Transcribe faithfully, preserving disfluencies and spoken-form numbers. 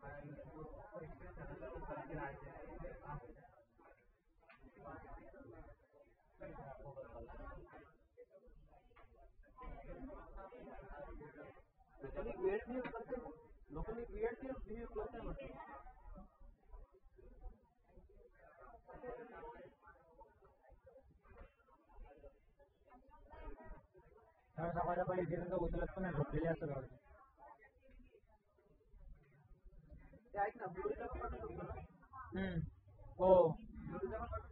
लोकांनी वेळ बिहेव करते लोकांनी वेळ बिहेव करते म्हटलं समाजा पहिले उचलत पण झोपलेले असं ऐक ना हो